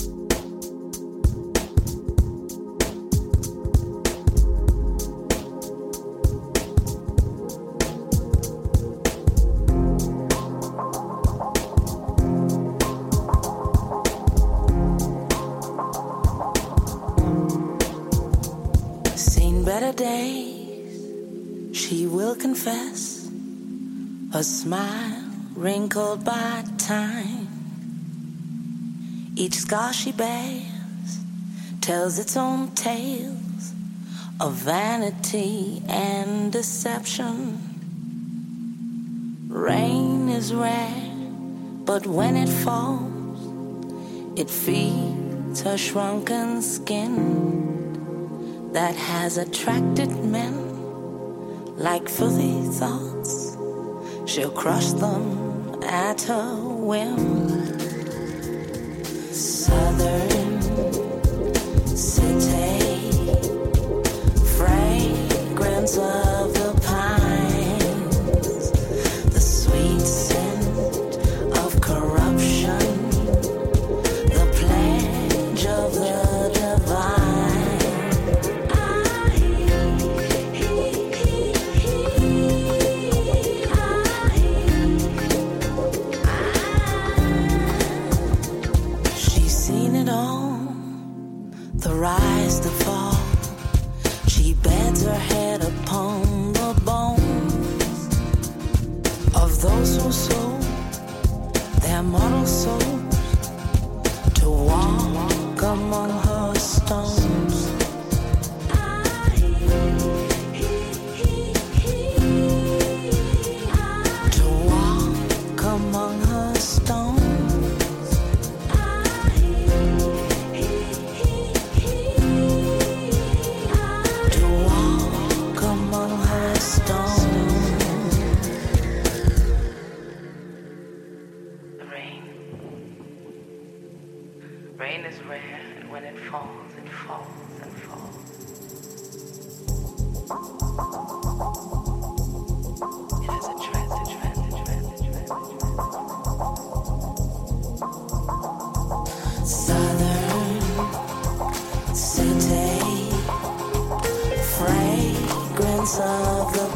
Better days, she will confess, her smile wrinkled by time. Each scar she bears tells its own tales of vanity and deception. Rain is rare, but when it falls, it feeds her shrunken skin that has attracted men like filthy thoughts. She'll crush them at her whim. Southern city, fragrance of the pines, the sweet scent of corruption, the pledge of the divine. The rise, the fall, she bends her head upon the bones of those who sold their mortal souls to walk among her stones. To walk among her stones. Rain is rare, and when it falls, it falls and falls. It has a trend. Southern city, fragrance of the